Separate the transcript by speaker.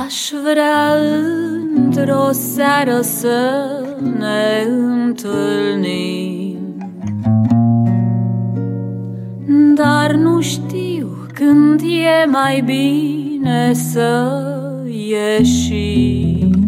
Speaker 1: Aș vrea într-o seară să ne întâlnim, dar nu știu când e mai bine să ieșim.